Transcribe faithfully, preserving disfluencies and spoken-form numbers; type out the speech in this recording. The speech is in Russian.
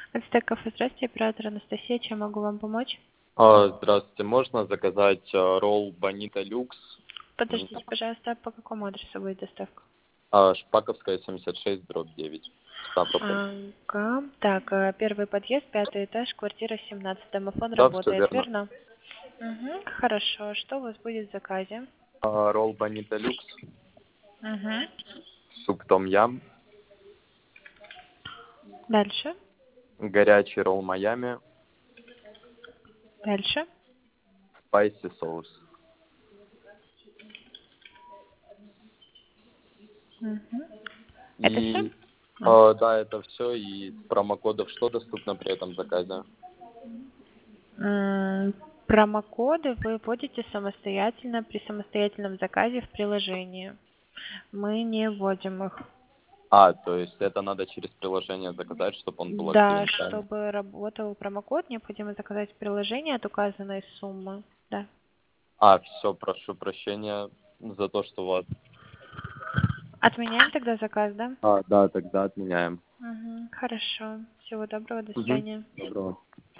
Ацтеков, здравствуйте, оператор Анастасия, чем могу вам помочь? А, здравствуйте, можно заказать а, ролл Бонита Люкс? М, Подождите, пожалуйста, по какому адресу будет доставка? а, Шпаковская, семьдесят шесть, дробь девять. Ставрополь. Ага. Так, э, первый подъезд, пятый этаж, квартира семнадцать. Домофон Да, все работает, верно. верно? Угу, хорошо. Что у вас будет в заказе? А, ролл Бонита Люкс, Угу. суп том ям, Дальше, горячий ролл Майами, дальше. спайси соус. Угу. Это все? И а, да, это все. И с промокодов что доступно при этом заказе? Промокоды вы вводите самостоятельно при самостоятельном заказе в приложении. Мы не вводим их. А, то есть это надо через приложение заказать, чтобы он был Да, активен, правильно? чтобы работал промокод, необходимо заказать приложение от указанной суммы. Да. А, все, прошу прощения за то, что вот. Отменяем тогда заказ, да? А, да, тогда отменяем. Угу, хорошо. Всего доброго, до Угу. свидания. Доброго.